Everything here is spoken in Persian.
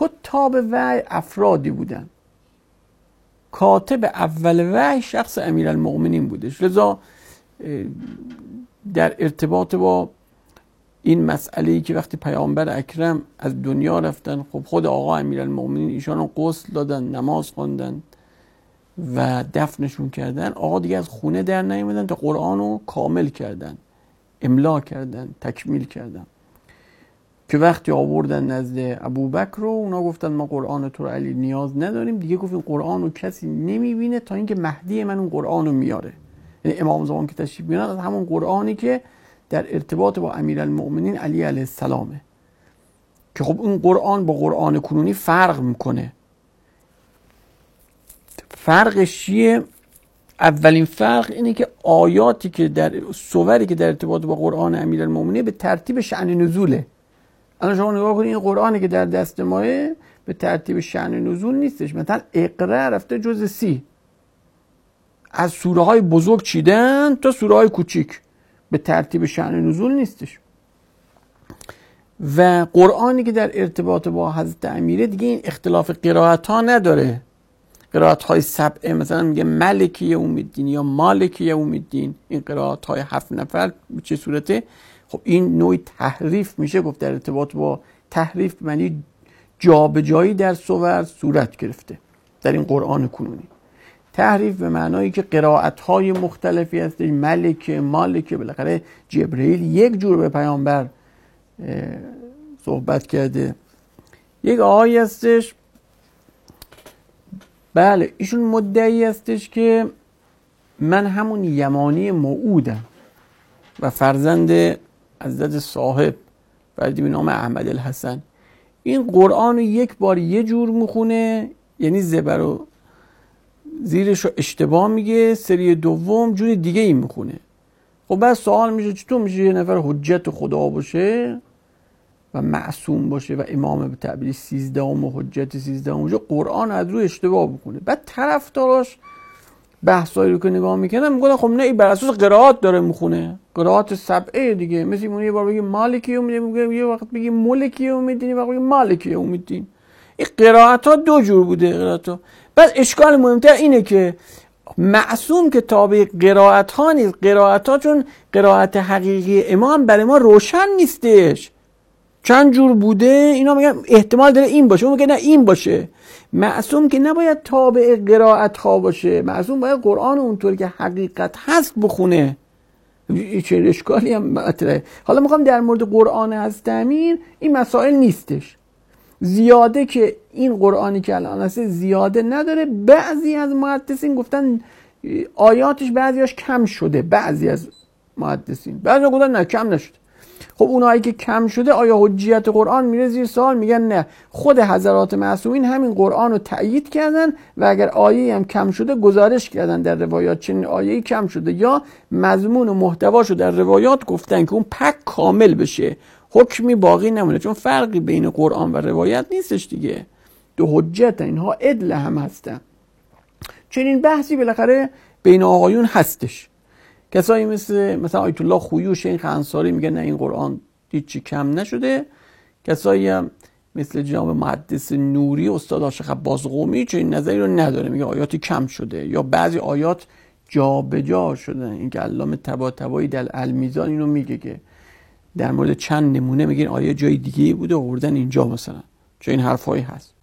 کتاب وحی افرادی بودن، کاتب اول وحی شخص امیرالمؤمنین بودش. لذا در ارتباط با این مسئله‌ای که وقتی پیامبر اکرم از دنیا رفتن، خب خود آقا امیرالمؤمنین ایشان رو غسل دادن، نماز خواندن و دفنشون کردن. آقا دیگه از خونه در نیومدن تا قرآن رو کامل کردن، املا کردن، تکمیل کردن، که وقتی آوردن نزد ابوبکر رو اونا گفتن ما قرآن تو رو علی نیاز نداریم. دیگه گفت این قرآن رو کسی نمیبینه تا اینکه مهدی من اون قرآن رو میاره. یعنی امام زمان که تشریف میارن از همون قرآنی که در ارتباط با امیرالمؤمنین علی علیه السلامه، که خب این قرآن با قرآن کنونی فرق میکنه. فرقش چیه؟ اولین فرق اینه که آیاتی که در سوری که در ارتباط با قرآن امیرالمؤمنین به ترتیب شأن نزوله. الان شما نگاه کنید این قرآنی که در دست ماه به ترتیب شأن نزول نیستش. مثلا اقرا رفته جز 30، از سوره های بزرگ چیدن تا سوره های کوچیک، به ترتیب شأن نزول نیستش. و قرآنی که در ارتباط با حضرت امیره دیگه این اختلاف قرائت ها نداره. قرائت های سبعه مثلا میگه ملک یوم الدین یا مالک یوم الدین، این قرائت های 7 نفر به چه صورته؟ خب این نوعی تحریف میشه گفت، در ارتباط با تحریف معنی جابجایی در سور صورت گرفته در این قرآن کنونی. تحریف به معنایی که قرائت‌های مختلفی هستش، ملک، مالک. بالاخره جبرئیل یک جور به پیامبر صحبت کرده. یک آقایی هستش، بله ایشون مدعی هستش که من همون یمانی موعودم و فرزند حضرت صاحب فردی به نام احمد الحسن. این قرآن رو یک بار یه جور میخونه، یعنی زبر و زیرش رو اشتباه میگه، سری دوم جور دیگه ای میخونه. خب بعد سوال میشه چطور میشه یه نفر حجت خدا باشه و معصوم باشه و امام به تعبیر 13 و حجت 13 باشه، قرآن از روی اشتباه بخونه؟ بعد طرفداراش بحثایی رو که نگاه میکنن میگن خب نه این بر اساس قرائات داره میخونه، قرائات سبعه دیگه. مثل اون یه بار بگه مالکی میگه، یه وقت بگه ملکی اومدین، یه وقت بگه مالکی اومدین. این قرائت ها دو جور بوده قرائت ها. بعد اشکال مهمتر اینه که معصوم که تابع قرائت ها نیست. قرائت ها چون قرائت حقیقی امام برای ما روشن نیستش، چند جور بوده، اینا میگن احتمال داره این باشه، اون میگه نه این باشه. معصوم که نباید تابع قرائت ها باشه، معصوم باید قرآن اونطور که حقیقت هست بخونه. چه اشکالی هم مطرحه. حالا میخوام در مورد قرآن حضرت امیر این مسائل نیستش. زیاده که این قرآنی که الان هست زیاده نداره. بعضی از محدثین گفتن آیاتش بعضیاش کم شده، بعضی از محدثین، بعضی گفتن نه کم نشده. خب اونایی که کم شده آیا حجیت قرآن میره زیر سوال؟ میگن نه، خود حضرات معصومین همین قرآن رو تأیید کردن و اگر آیه هم کم شده گزارش کردن در روایات چنین آیه‌ای کم شده، یا مضمون و محتواشو در روایات گفتن که اون پک کامل بشه، حکمی باقی نمونه. چون فرقی بین قرآن و روایت نیستش دیگه، دو حجت، اینها عدل هم هستن. چنین بحثی بالاخره بین آقایون هستش. کسایی مثلا آیت الله خویی و شیخ انصاری میگن نه این قرآن هیچی کم نشده. کسایی هم مثل جناب محدث نوری استاد عاشق عباس قمی چنین نظری رو نداره، میگه آیاتی کم شده یا بعضی آیات جابجا شدن. این که علامه طباطبایی در المیزان اینو میگه که در مورد چند نمونه میگن آیه جای دیگه بوده آوردن اینجا مثلا، چه این حرفایی هست.